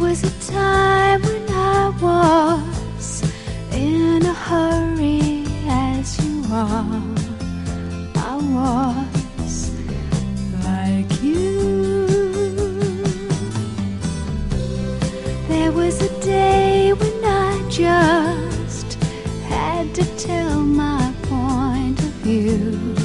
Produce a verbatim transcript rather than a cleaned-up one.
was a time when I was in a hurry as you are. I was like you. There was a day when I just had to tell my point of view.